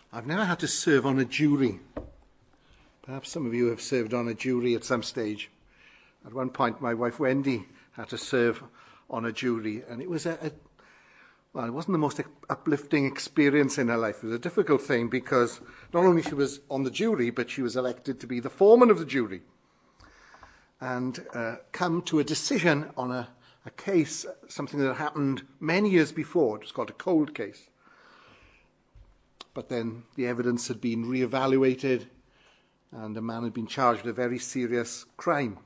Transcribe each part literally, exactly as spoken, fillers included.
I've never had to serve on a jury. Perhaps some of you have served on a jury at some stage. At one point, my wife Wendy had to serve on a jury, and it was a, a well, it wasn't the most uplifting experience in her life. It was a difficult thing because not only she was on the jury, but she was elected to be the foreman of the jury and uh, come to a decision on a, a case, something that happened many years before. It was called a cold case. But then the evidence had been reevaluated and the man had been charged with a very serious crime.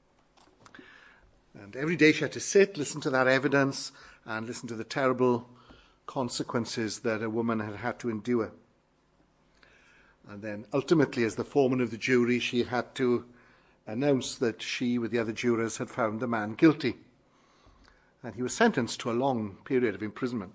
And every day she had to sit, listen to that evidence, and listen to the terrible consequences that a woman had had to endure. And then ultimately, as the foreman of the jury, she had to announce that she, with the other jurors, had found the man guilty. And he was sentenced to a long period of imprisonment.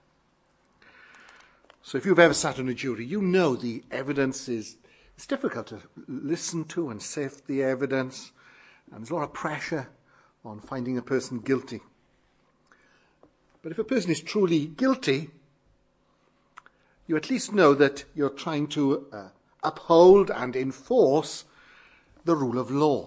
So if you've ever sat on a jury, you know the evidence is it's difficult to listen to and sift the evidence, and there's a lot of pressure on finding a person guilty. But if a person is truly guilty, you at least know that you're trying to uh, uphold and enforce the rule of law.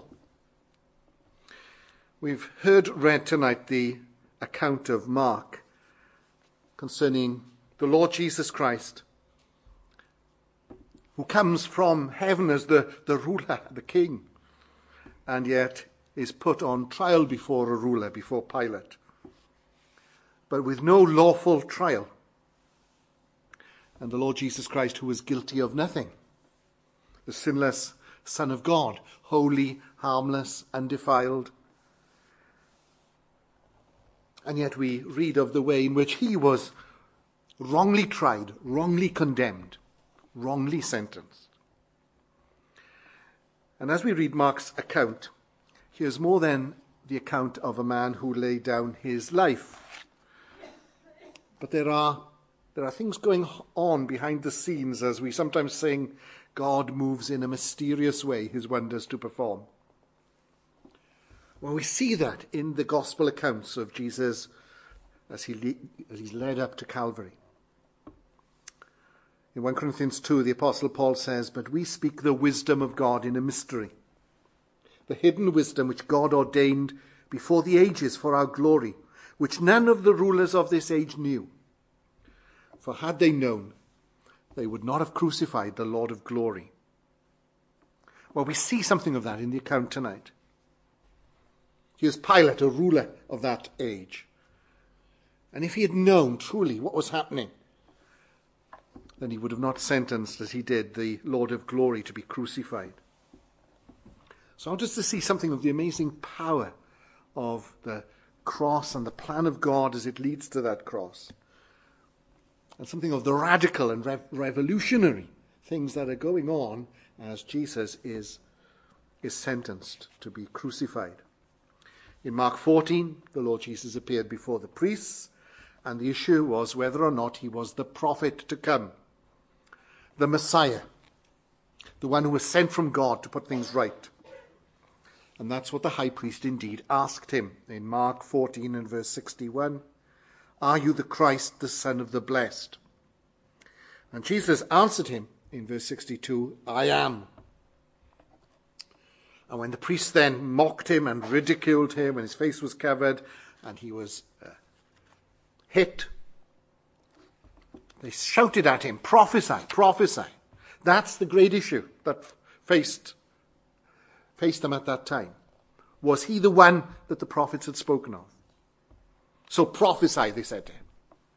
We've heard read tonight the account of Mark concerning the Lord Jesus Christ, who comes from heaven as the, the ruler, the king, and yet is put on trial before a ruler, before Pilate, but with no lawful trial. And the Lord Jesus Christ, who was guilty of nothing, the sinless Son of God, holy, harmless, undefiled. And yet we read of the way in which he was wrongly tried, wrongly condemned, wrongly sentenced. And as we read Mark's account, here's more than the account of a man who laid down his life. But there are there are things going on behind the scenes as we sometimes sing, God moves in a mysterious way his wonders to perform. Well, we see that in the gospel accounts of Jesus as he le- as he's led up to Calvary. In First Corinthians two, the Apostle Paul says, but we speak the wisdom of God in a mystery, the hidden wisdom which God ordained before the ages for our glory, which none of the rulers of this age knew. For had they known, they would not have crucified the Lord of glory. Well, we see something of that in the account tonight. Here's Pilate, a ruler of that age. And if he had known truly what was happening, then he would have not sentenced, as he did, the Lord of glory to be crucified. So I want us to see something of the amazing power of the cross and the plan of God as it leads to that cross. And something of the radical and rev- revolutionary things that are going on as Jesus is, is sentenced to be crucified. In Mark fourteen, the Lord Jesus appeared before the priests, and the issue was whether or not he was the prophet to come, the Messiah, the one who was sent from God to put things right. And that's what the high priest indeed asked him in Mark fourteen and verse sixty-one. Are you the Christ, the Son of the Blessed? And Jesus answered him in verse sixty-two, I am. And when the priests then mocked him and ridiculed him, and his face was covered, and he was uh, hit, they shouted at him, prophesy, prophesy. That's the great issue that faced, faced them at that time. Was he the one that the prophets had spoken of? So prophesy, they said to him.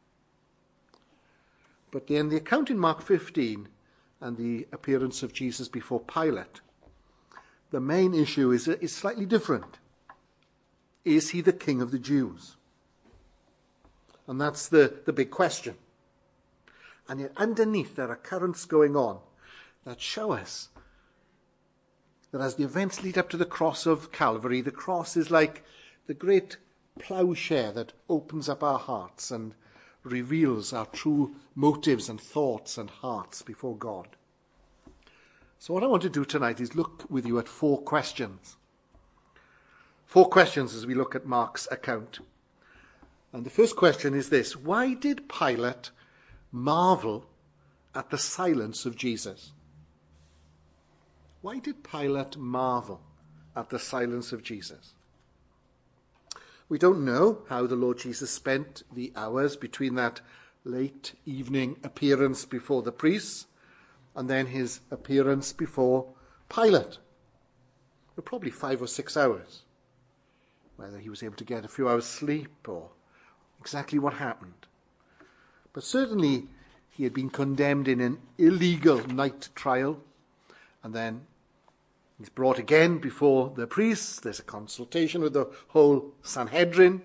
But then the account in Mark fifteen and the appearance of Jesus before Pilate, the main issue is, is slightly different. Is he the King of the Jews? And that's the, the big question. And yet underneath there are currents going on that show us that as the events lead up to the cross of Calvary, the cross is like the great plowshare that opens up our hearts and reveals our true motives and thoughts and hearts before God. So what I want to do tonight is look with you at four questions. Four questions as we look at Mark's account. And the first question is this: why did Pilate marvel at the silence of Jesus. Why did Pilate marvel at the silence of Jesus? We don't know how the Lord Jesus spent the hours between that late evening appearance before the priests and then his appearance before Pilate. Were probably five or six hours. Whether he was able to get a few hours sleep or exactly what happened. But certainly he had been condemned in an illegal night trial, and then he's brought again before the priests. There's a consultation with the whole Sanhedrin.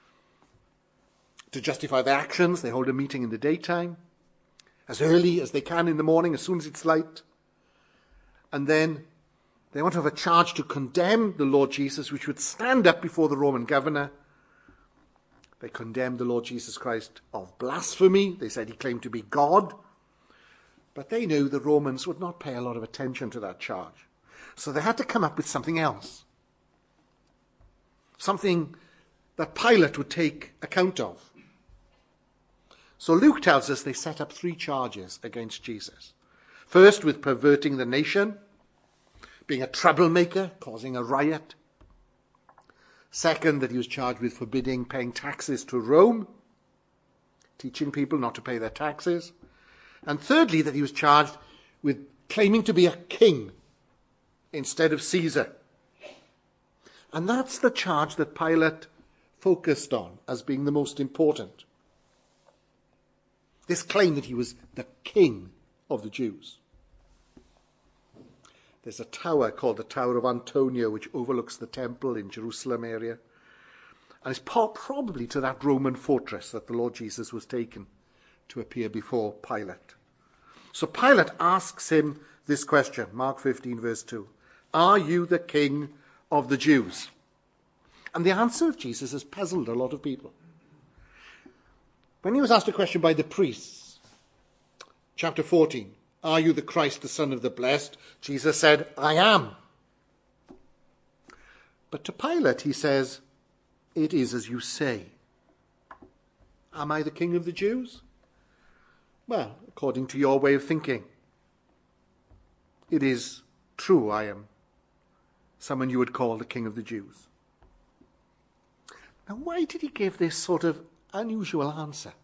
To justify their actions, they hold a meeting in the daytime, as early as they can in the morning, as soon as it's light. And then they want to have a charge to condemn the Lord Jesus, which would stand up before the Roman governor. They condemned the Lord Jesus Christ of blasphemy. They said he claimed to be God. But they knew the Romans would not pay a lot of attention to that charge. So they had to come up with something else. Something that Pilate would take account of. So Luke tells us they set up three charges against Jesus. First, with perverting the nation, being a troublemaker, causing a riot. Second, that he was charged with forbidding paying taxes to Rome, teaching people not to pay their taxes. And thirdly, that he was charged with claiming to be a king instead of Caesar. And that's the charge that Pilate focused on as being the most important. This claim that he was the king of the Jews. There's a tower called the Tower of Antonia, which overlooks the temple in Jerusalem area. And it's probably to that Roman fortress that the Lord Jesus was taken to appear before Pilate. So Pilate asks him this question, Mark fifteen, verse two. Are you the king of the Jews? And the answer of Jesus has puzzled a lot of people. When he was asked a question by the priests, chapter fourteen, are you the Christ, the Son of the Blessed? Jesus said, I am. But to Pilate he says, it is as you say. Am I the king of the Jews? Well, according to your way of thinking, it is true I am someone you would call the king of the Jews. Now, why did he give this sort of unusual answer?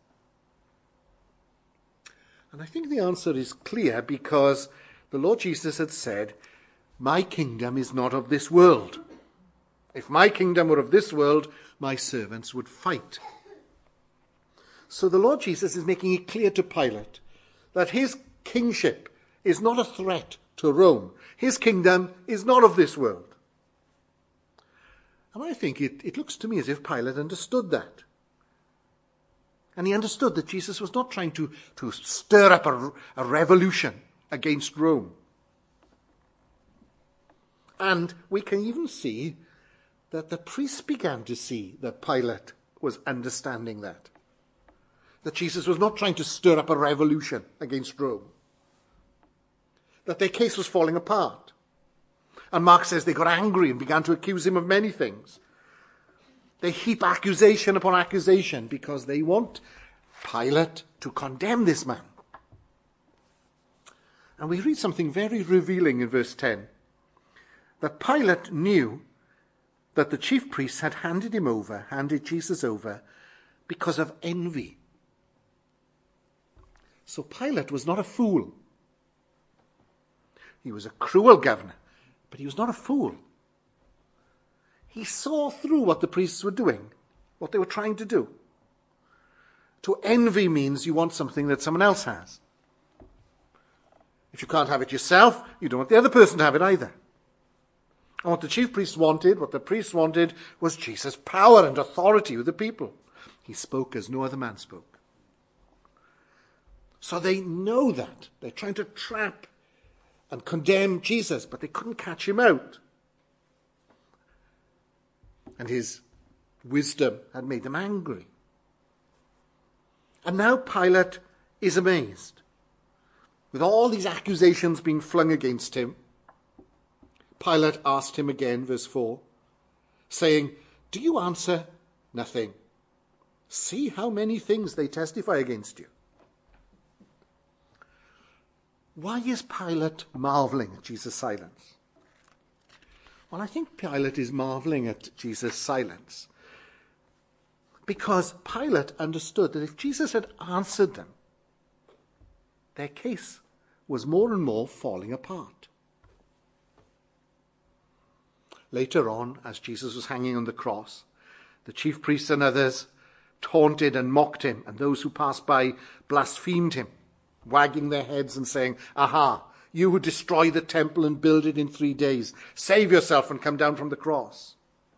And I think the answer is clear because the Lord Jesus had said, my kingdom is not of this world. If my kingdom were of this world, my servants would fight. So the Lord Jesus is making it clear to Pilate that his kingship is not a threat to Rome. His kingdom is not of this world. And I think it, it looks to me as if Pilate understood that. And he understood that Jesus was not trying to, to stir up a, a revolution against Rome. And we can even see that the priests began to see that Pilate was understanding that. That Jesus was not trying to stir up a revolution against Rome. That their case was falling apart. And Mark says they got angry and began to accuse him of many things. They heap accusation upon accusation because they want Pilate to condemn this man. And we read something very revealing in verse ten. That Pilate knew that the chief priests had handed him over, handed Jesus over, because of envy. So Pilate was not a fool. He was a cruel governor, but he was not a fool. He saw through what the priests were doing, what they were trying to do. To envy means you want something that someone else has. If you can't have it yourself, you don't want the other person to have it either. And what the chief priests wanted, what the priests wanted, was Jesus' power and authority with the people. He spoke as no other man spoke. So they know that. They're trying to trap and condemn Jesus, but they couldn't catch him out. And his wisdom had made them angry. And now Pilate is amazed. With all these accusations being flung against him, Pilate asked him again, verse four, saying, do you answer nothing? See how many things they testify against you. Why is Pilate marveling at Jesus' silence? Well, I think Pilate is marveling at Jesus' silence because Pilate understood that if Jesus had answered them, their case was more and more falling apart. Later on, as Jesus was hanging on the cross, the chief priests and others taunted and mocked him, and those who passed by blasphemed him, wagging their heads and saying, "Aha, you who destroy the temple and build it in three days, save yourself and come down from the cross."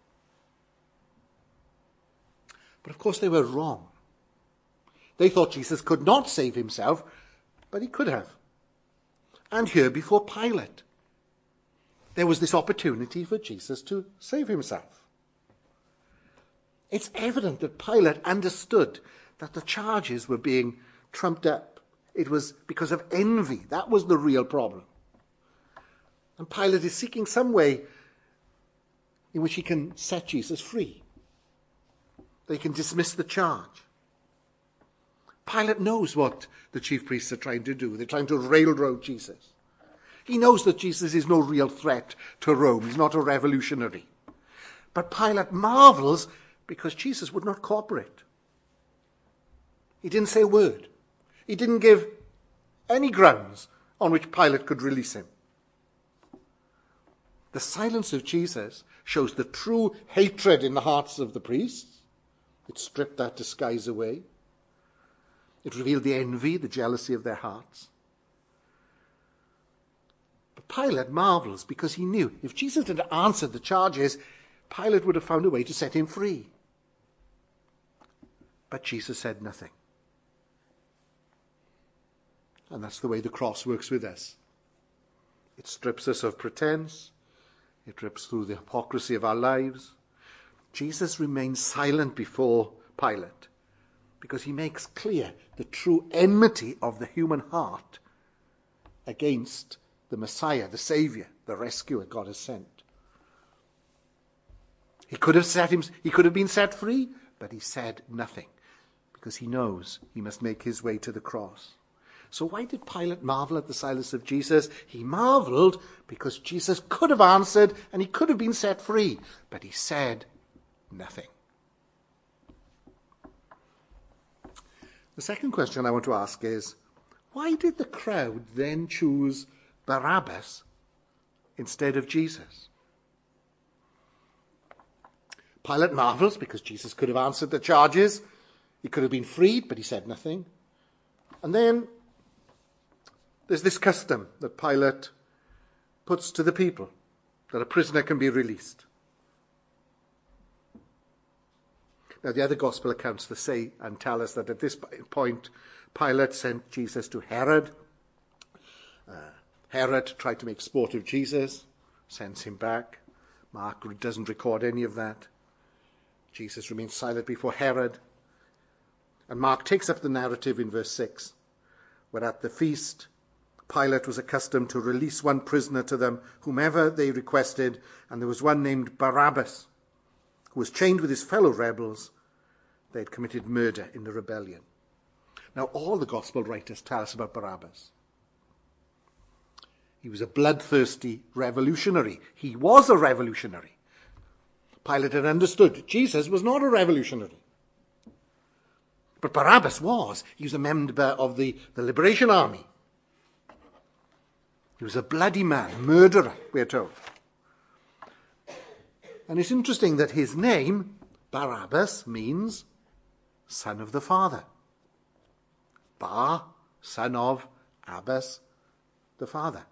But of course they were wrong. They thought Jesus could not save himself, but he could have. And here before Pilate, there was this opportunity for Jesus to save himself. It's evident that Pilate understood that the charges were being trumped up. It was because of envy. That was the real problem. And Pilate is seeking some way in which he can set Jesus free. They can dismiss the charge. Pilate knows what the chief priests are trying to do. They're trying to railroad Jesus. He knows that Jesus is no real threat to Rome. He's not a revolutionary. But Pilate marvels because Jesus would not cooperate. He didn't say a word. He didn't give any grounds on which Pilate could release him. The silence of Jesus shows the true hatred in the hearts of the priests. It stripped that disguise away. It revealed the envy, the jealousy of their hearts. But Pilate marvels because he knew if Jesus had answered the charges, Pilate would have found a way to set him free. But Jesus said nothing. And that's the way the cross works with us. It strips us of pretense. It rips through the hypocrisy of our lives. Jesus remains silent before Pilate because he makes clear the true enmity of the human heart against the Messiah, the Savior, the rescuer God has sent. He could have set him, he could have been set free, but he said nothing because he knows he must make his way to the cross. So why did Pilate marvel at the silence of Jesus? He marveled because Jesus could have answered and he could have been set free, but he said nothing. The second question I want to ask is, why did the crowd then choose Barabbas instead of Jesus? Pilate marvels because Jesus could have answered the charges. He could have been freed, but he said nothing. And then there's this custom that Pilate puts to the people, that a prisoner can be released. Now, the other gospel accounts they say and tell us that at this point, Pilate sent Jesus to Herod. Uh, Herod tried to make sport of Jesus, sends him back. Mark doesn't record any of that. Jesus remains silent before Herod. And Mark takes up the narrative in verse six, where at the feast, Pilate was accustomed to release one prisoner to them, whomever they requested, and there was one named Barabbas, who was chained with his fellow rebels. They had committed murder in the rebellion. Now, all the gospel writers tell us about Barabbas. He was a bloodthirsty revolutionary. He was a revolutionary. Pilate had understood Jesus was not a revolutionary. But Barabbas was. He was a member of the, the Liberation Army. He was a bloody man, murderer, we're told. And it's interesting that his name, Barabbas, means son of the Father. Bar, son of, Abbas, the Father.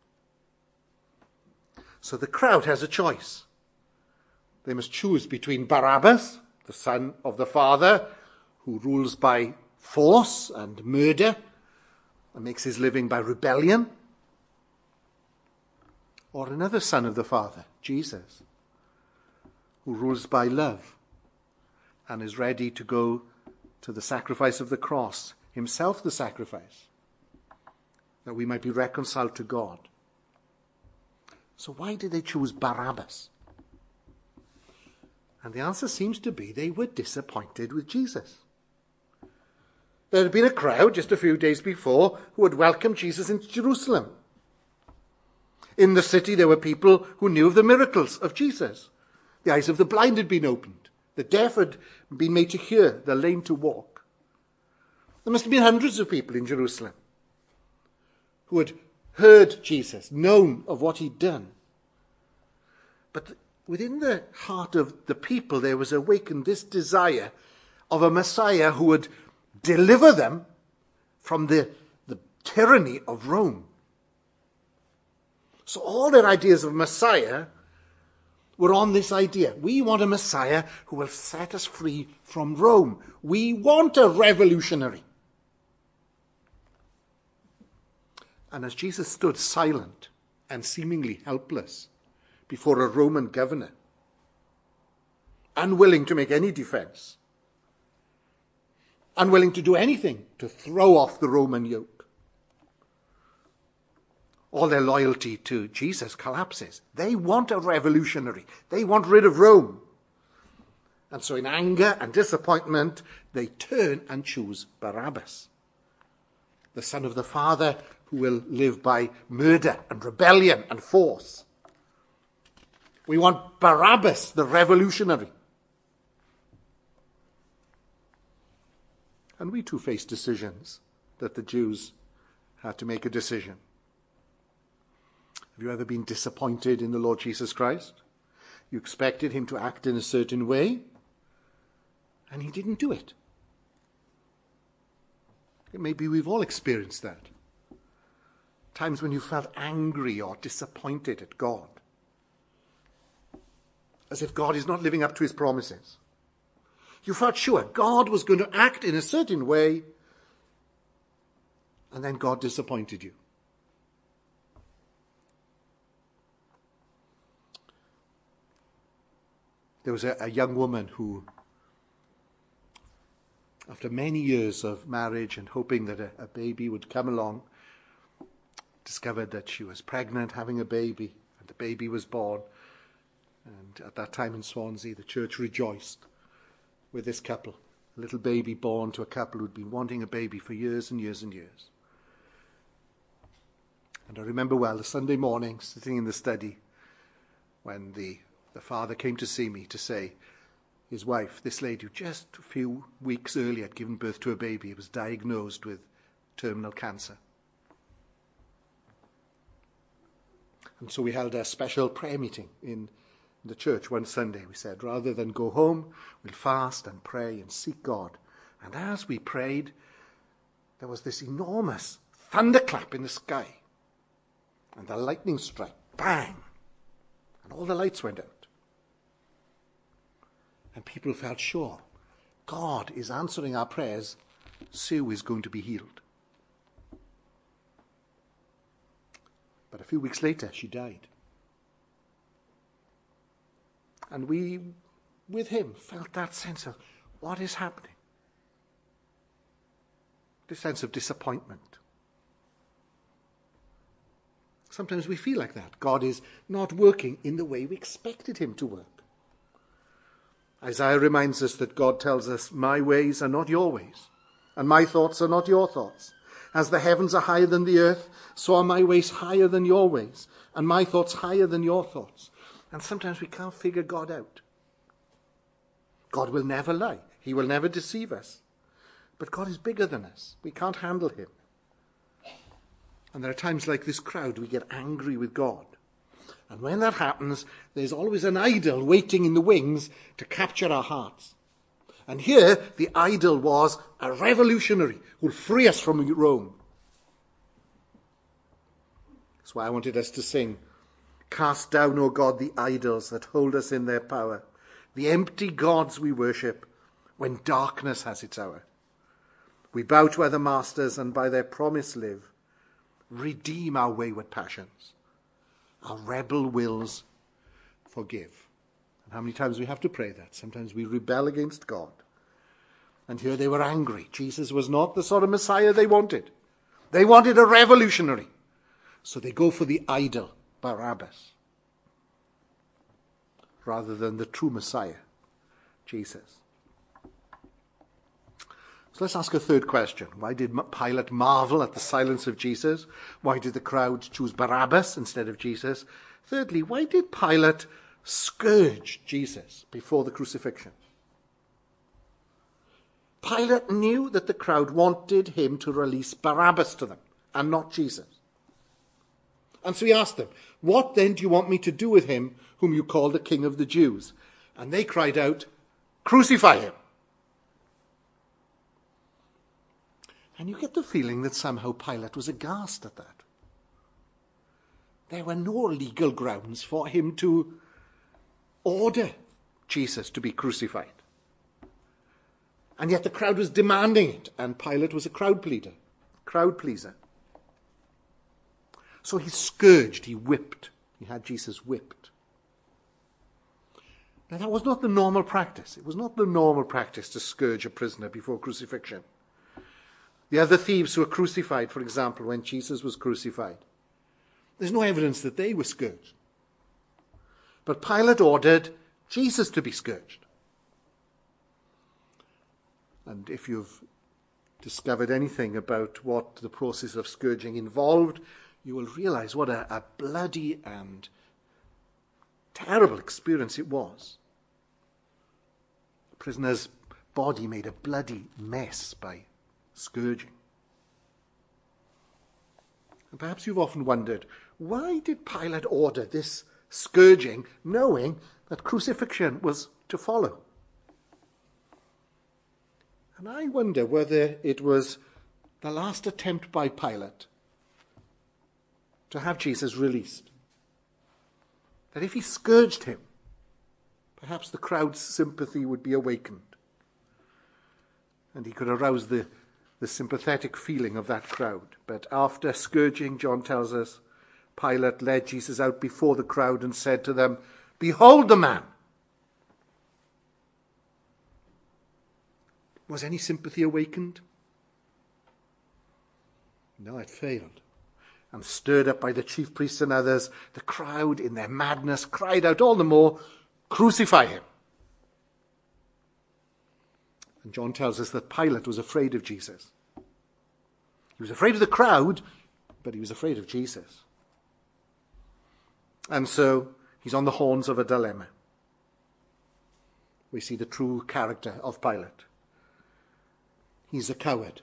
So the crowd has a choice. They must choose between Barabbas, the son of the Father, who rules by force and murder and makes his living by rebellion, or another son of the Father, Jesus, who rules by love and is ready to go to the sacrifice of the cross, himself the sacrifice, that we might be reconciled to God. So why did they choose Barabbas? And the answer seems to be they were disappointed with Jesus. There had been a crowd just a few days before who had welcomed Jesus into Jerusalem. In the city there were people who knew of the miracles of Jesus. The eyes of the blind had been opened. The deaf had been made to hear, the lame to walk. There must have been hundreds of people in Jerusalem who had heard Jesus, known of what he'd done. But within the heart of the people there was awakened this desire of a Messiah who would deliver them from the, the tyranny of Rome. So all their ideas of Messiah were on this idea. We want a Messiah who will set us free from Rome. We want a revolutionary. And as Jesus stood silent and seemingly helpless before a Roman governor, unwilling to make any defense, unwilling to do anything to throw off the Roman yoke, all their loyalty to Jesus collapses. They want a revolutionary. They want rid of Rome. And so in anger and disappointment, they turn and choose Barabbas, the son of the Father who will live by murder and rebellion and force. We want Barabbas, the revolutionary. And we too face decisions that the Jews had to make a decision. Have you ever been disappointed in the Lord Jesus Christ? You expected him to act in a certain way, and he didn't do it. Maybe we've all experienced that. Times when you felt angry or disappointed at God, as if God is not living up to his promises. You felt sure God was going to act in a certain way, and then God disappointed you. There was a, a young woman who, after many years of marriage and hoping that a, a baby would come along, discovered that she was pregnant, having a baby, and the baby was born. And at that time in Swansea, the church rejoiced with this couple, a little baby born to a couple who'd been wanting a baby for years and years and years. And I remember well the Sunday morning, sitting in the study, when the, the father came to see me to say his wife, this lady who just a few weeks earlier had given birth to a baby, was diagnosed with terminal cancer. And so we held a special prayer meeting in the church one Sunday. We said, rather than go home, we'll fast and pray and seek God. And as we prayed, there was this enormous thunderclap in the sky. And the lightning struck, bang! And all the lights went out. And people felt sure, God is answering our prayers. Sue is going to be healed. But a few weeks later, she died. And we, with him, felt that sense of what is happening. This sense of disappointment. Sometimes we feel like that. God is not working in the way we expected him to work. Isaiah reminds us that God tells us, my ways are not your ways, and my thoughts are not your thoughts. As the heavens are higher than the earth, so are my ways higher than your ways, and my thoughts higher than your thoughts. And sometimes we can't figure God out. God will never lie. He will never deceive us. But God is bigger than us. We can't handle him. And there are times like this crowd, we get angry with God. And when that happens, there's always an idol waiting in the wings to capture our hearts. And here, the idol was a revolutionary who will free us from Rome. That's why I wanted us to sing, cast down, O God, the idols that hold us in their power, the empty gods we worship when darkness has its hour. We bow to other masters and by their promise live. Redeem our wayward passions. Our rebel wills forgive. And how many times we have to pray that? Sometimes we rebel against God. And here they were angry. Jesus was not the sort of Messiah they wanted. They wanted a revolutionary. So they go for the idol, Barabbas, rather than the true Messiah, Jesus. So let's ask a third question. Why did Pilate marvel at the silence of Jesus? Why did the crowd choose Barabbas instead of Jesus? Thirdly, why did Pilate scourge Jesus before the crucifixion? Pilate knew that the crowd wanted him to release Barabbas to them and not Jesus. And so he asked them, "What then do you want me to do with him whom you call the King of the Jews?" And they cried out, "Crucify him." And you get the feeling that somehow Pilate was aghast at that. There were no legal grounds for him to order Jesus to be crucified. And yet the crowd was demanding it, and Pilate was a crowd pleader, crowd pleaser. So he scourged, he whipped. He had Jesus whipped. Now that was not the normal practice. It was not the normal practice to scourge a prisoner before crucifixion. The other thieves who were crucified, for example, when Jesus was crucified, there's no evidence that they were scourged. But Pilate ordered Jesus to be scourged. And if you've discovered anything about what the process of scourging involved, you will realize what a, a bloody and terrible experience it was. The prisoner's body made a bloody mess by scourging. And perhaps you've often wondered, why did Pilate order this scourging, knowing that crucifixion was to follow? And I wonder whether it was the last attempt by Pilate to have Jesus released. That if he scourged him, perhaps the crowd's sympathy would be awakened. And he could arouse the the sympathetic feeling of that crowd. But after scourging, John tells us, Pilate led Jesus out before the crowd and said to them, "Behold the man." Was any sympathy awakened? No, it failed. And stirred up by the chief priests and others, the crowd in their madness cried out all the more, "Crucify him." And John tells us that Pilate was afraid of Jesus. He was afraid of the crowd, but he was afraid of Jesus. And so he's on the horns of a dilemma. We see the true character of Pilate. He's a coward.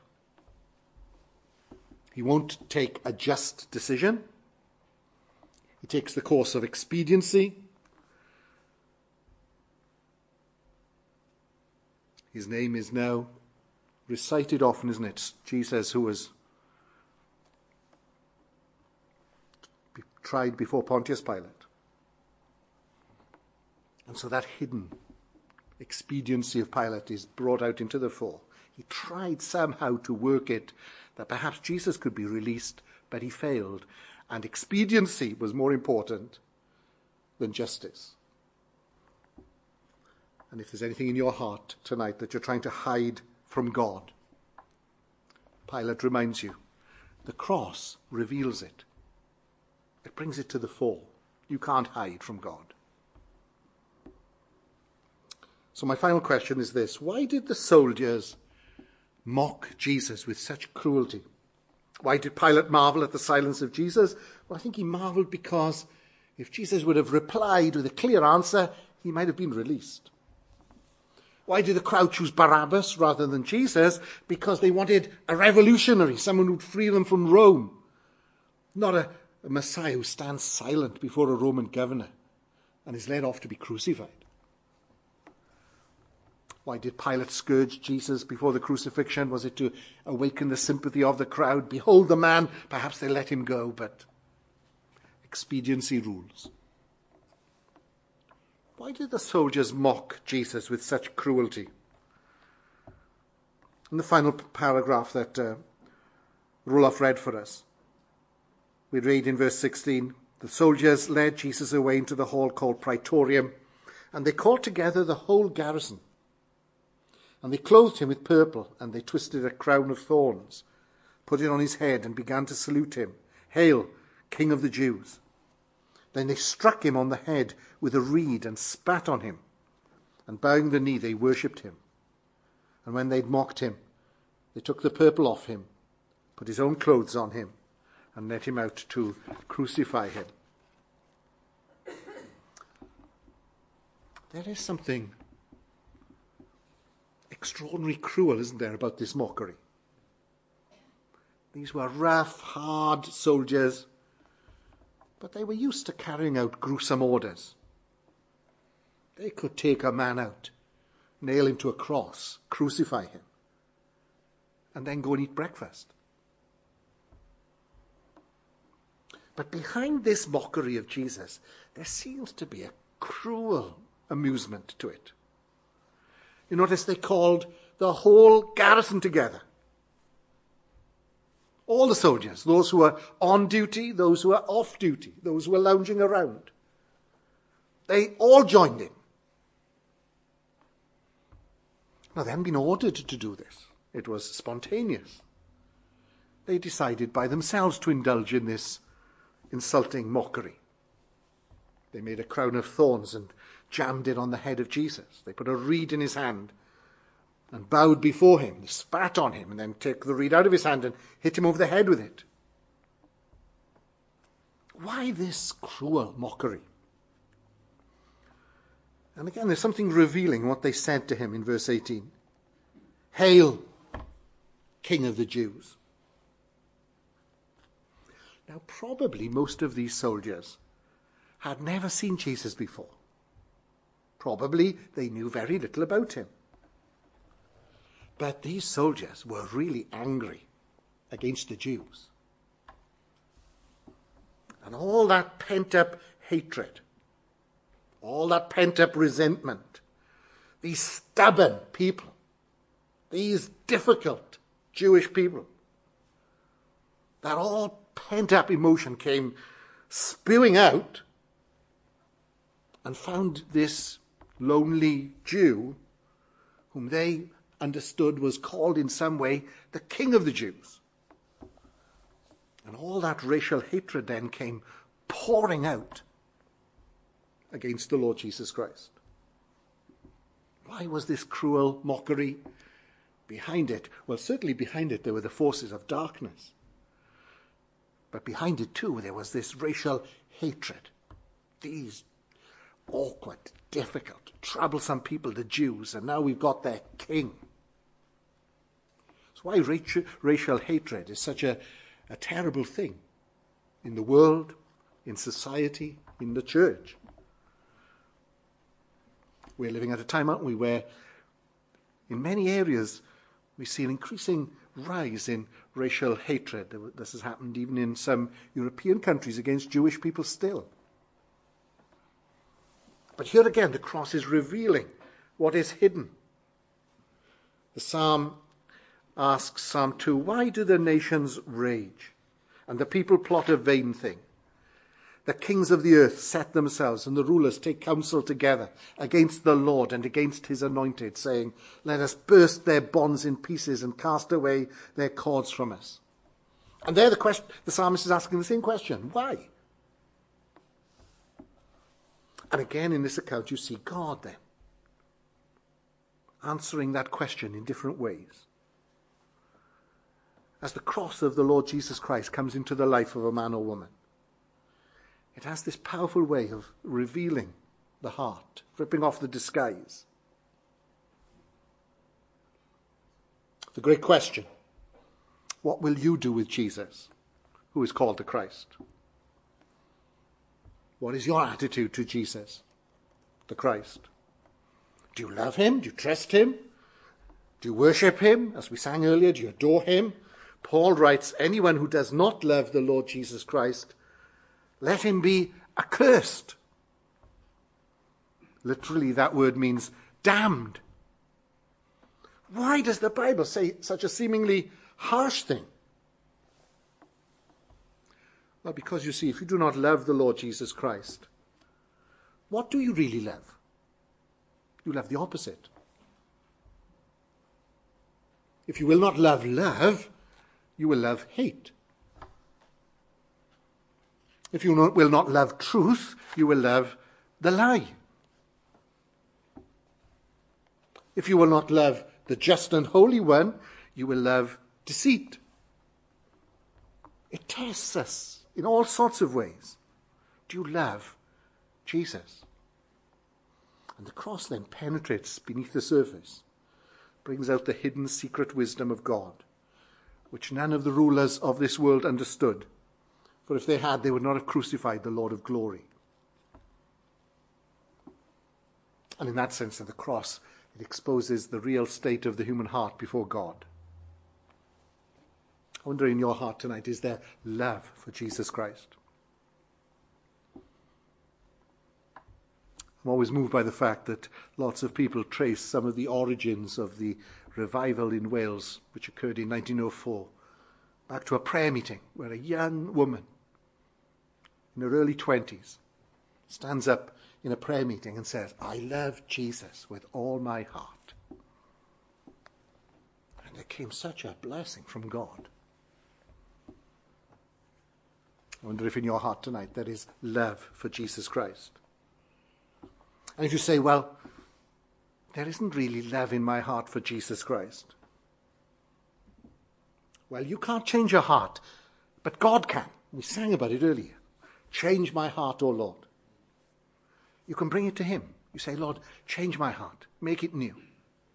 He won't take a just decision. He takes the course of expediency. His name is now recited often, isn't it? Jesus, who was tried before Pontius Pilate. And so that hidden expediency of Pilate is brought out into the fore. He tried somehow to work it that perhaps Jesus could be released, but he failed. And expediency was more important than justice. And if there's anything in your heart tonight that you're trying to hide from God, Pilate reminds you, the cross reveals it. It brings it to the fore. You can't hide from God. So my final question is this: why did the soldiers mock Jesus with such cruelty? Why did Pilate marvel at the silence of Jesus? Well, I think he marveled because if Jesus would have replied with a clear answer, he might have been released. Why did the crowd choose Barabbas rather than Jesus? Because they wanted a revolutionary, someone who'd free them from Rome, not a, a Messiah who stands silent before a Roman governor and is led off to be crucified. Why did Pilate scourge Jesus before the crucifixion? Was it to awaken the sympathy of the crowd? Behold the man, perhaps they let him go, but expediency rules. Why did the soldiers mock Jesus with such cruelty? In the final paragraph that uh, Roloff read for us, we read in verse sixteen, the soldiers led Jesus away into the hall called Praetorium, and they called together the whole garrison. And they clothed him with purple, and they twisted a crown of thorns, put it on his head, and began to salute him. Hail, King of the Jews! Then they struck him on the head with a reed and spat on him. And bowing the knee, they worshipped him. And when they'd mocked him, They took the purple off him, put his own clothes on him, and led him out to crucify him. There is something extraordinarily cruel, isn't there, about this mockery? These were rough, hard soldiers, but they were used to carrying out gruesome orders. They could take a man out, nail him to a cross, crucify him, and then go and eat breakfast. But behind this mockery of Jesus, there seems to be a cruel amusement to it. You notice they called the whole garrison together. All the soldiers, those who were on duty, those who were off duty, those who were lounging around. They all joined in. Now, they hadn't been ordered to do this. It was spontaneous. They decided by themselves to indulge in this insulting mockery. They made a crown of thorns and jammed it on the head of Jesus. They put a reed in his hand and bowed before him. They spat on him and then took the reed out of his hand and hit him over the head with it. Why this cruel mockery? And again, there's something revealing in what they said to him in verse eighteen. Hail, King of the Jews. Now, probably most of these soldiers had never seen Jesus before. Probably they knew very little about him. But these soldiers were really angry against the Jews. And all that pent-up hatred, all that pent-up resentment, these stubborn people, these difficult Jewish people, that all pent-up emotion came spewing out and found this lonely Jew, whom they understood was called in some way the King of the Jews. And all that racial hatred then came pouring out against the Lord Jesus Christ. Why was this cruel mockery? Behind it, well, certainly behind it there were the forces of darkness. But behind it too there was this racial hatred. These awkward, difficult, troublesome people, the Jews, and now we've got their king. That's why racial, racial hatred is such a, a terrible thing in the world, in society, in the church. We're living at a time, aren't we, where in many areas we see an increasing rise in racial hatred. This has happened even in some European countries against Jewish people still. But here again, the cross is revealing what is hidden. The psalm asks, Psalm two, why do the nations rage and the people plot a vain thing? The kings of the earth set themselves and the rulers take counsel together against the Lord and against his anointed, saying, let us burst their bonds in pieces and cast away their cords from us. And there the, question, the psalmist is asking the same question. Why? And again in this account you see God then answering that question in different ways. As the cross of the Lord Jesus Christ comes into the life of a man or woman, it has this powerful way of revealing the heart, ripping off the disguise. The great question, what will you do with Jesus, who is called the Christ? What is your attitude to Jesus, the Christ? Do you love him? Do you trust him? Do you worship him? As we sang earlier, do you adore him? Paul writes, anyone who does not love the Lord Jesus Christ, let him be accursed. Literally, that word means damned. Why does the Bible say such a seemingly harsh thing? Well, because you see, if you do not love the Lord Jesus Christ, what do you really love? You love the opposite. If you will not love love, you will love hate. If you will not love truth, you will love the lie. If you will not love the just and holy one, you will love deceit. It tests us in all sorts of ways. Do you love Jesus? And the cross then penetrates beneath the surface, brings out the hidden secret wisdom of God, which none of the rulers of this world understood. For if they had, they would not have crucified the Lord of glory. And in that sense, of the cross, it exposes the real state of the human heart before God. I wonder in your heart tonight, is there love for Jesus Christ? I'm always moved by the fact that lots of people trace some of the origins of the revival in Wales, which occurred in nineteen oh four, back to a prayer meeting where a young woman in her early twenties stands up in a prayer meeting and says, I love Jesus with all my heart. And there came such a blessing from God. I wonder if in your heart tonight there is love for Jesus Christ. And if you say, well, there isn't really love in my heart for Jesus Christ. Well, you can't change your heart, but God can. We sang about it earlier. Change my heart, O Lord. You can bring it to him. You say, Lord, change my heart. Make it new.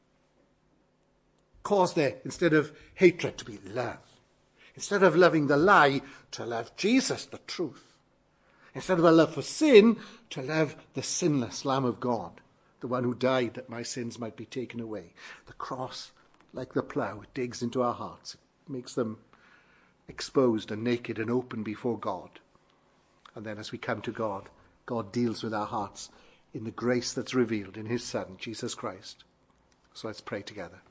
Cause there, instead of hatred, to be love. Instead of loving the lie, to love Jesus, the truth. Instead of a love for sin, to love the sinless Lamb of God, the one who died that my sins might be taken away. The cross, like the plough, digs into our hearts. It makes them exposed and naked and open before God. And then as we come to God, God deals with our hearts in the grace that's revealed in his Son, Jesus Christ. So let's pray together.